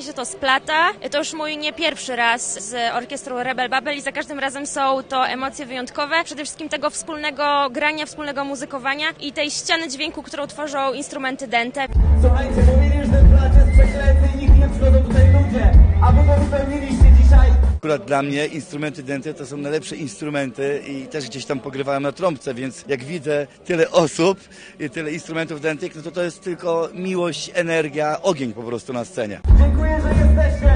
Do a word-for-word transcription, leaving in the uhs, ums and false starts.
się to splata. To już mój nie pierwszy raz z orkiestrą Rebel Babel i za każdym razem są to emocje wyjątkowe. Przede wszystkim tego wspólnego grania, wspólnego muzykowania i tej ściany dźwięku, którą tworzą instrumenty dęte. Słuchajcie, mówili, że ten plac jest przeklęty i nikt nie przychodzą tutaj ludzie, a wy to wypełniliście dzisiaj. Akurat dla mnie instrumenty dęte to są najlepsze instrumenty i też gdzieś tam pogrywałem na trąbce, więc jak widzę tyle osób i tyle instrumentów dętych, no to to jest tylko miłość, energia, ogień po prostu na scenie. Dziękuję, że jesteście.